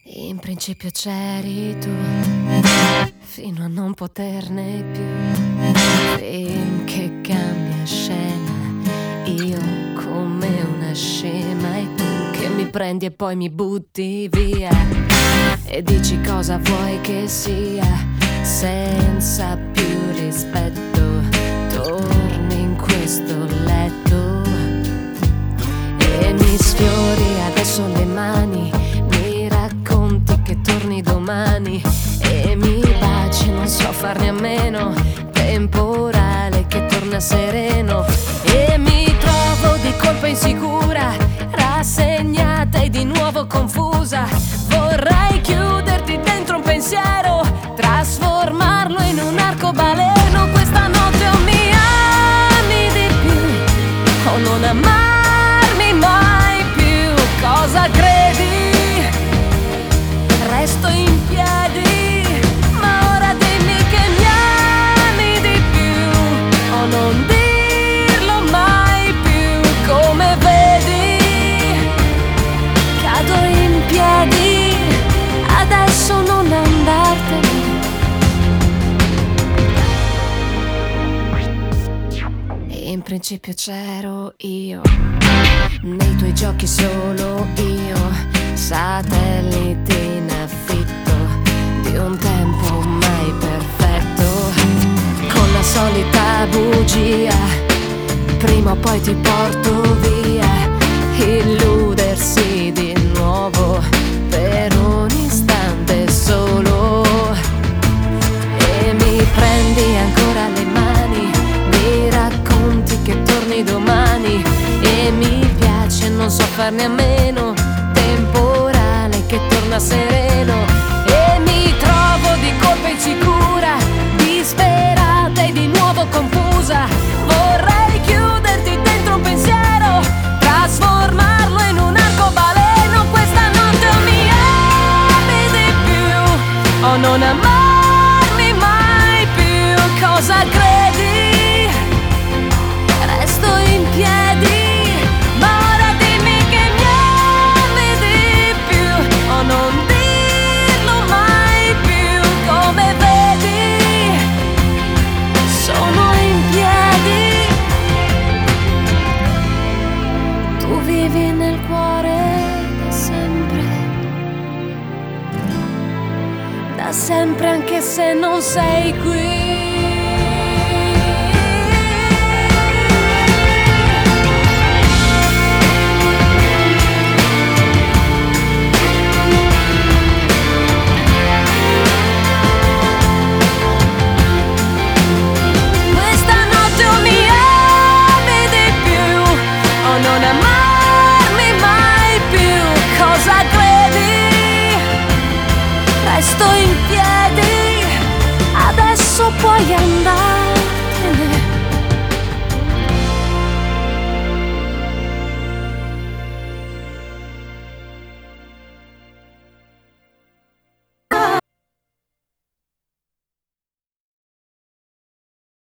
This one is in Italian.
In principio c'eri tu, fino a non poterne più. Film che cambia scena, io come una scema e tu che mi prendi e poi mi butti via e dici cosa vuoi che sia, senza più rispetto torni in questo letto e mi sfiori adesso le mani, mi racconti che torni domani e mi baci, non so farne a meno, temporale che torna sereno e mi trovo di colpo insicura, rassegnata e di nuovo confusa. Vorrei chiuderti dentro un pensiero, trasformarlo in un arcobaleno. Questa notte o mi ami di più o non amarmi mai più. Cosa credi? Resto in piedi, ma ora dimmi che mi ami di più o non dirlo mai più. Come vedi, cado in piedi, adesso non andartene. In principio c'ero io, nei tuoi giochi solo io, satellite in affitto di un tempo mai perfetto, con la solita bugia, prima o poi ti porto via, illudersi di nuovo per un istante solo e mi prendi ancora le mani, mi racconti che torni domani e mi piace, non so farne a meno, temporale che torna sereno e mi trovo di colpo insicura, disperata e di nuovo confusa. Vorrei chiuderti dentro un pensiero, trasformarlo in un arcobaleno. Questa notte o mi ami di più o non amarmi mai più. Cosa credi? Resto in piedi, ma ora dimmi che mi ami di più o non dirlo mai più. Come vedi, sono in piedi. Tu vivi nel cuore da sempre anche se non sei qui. Resto in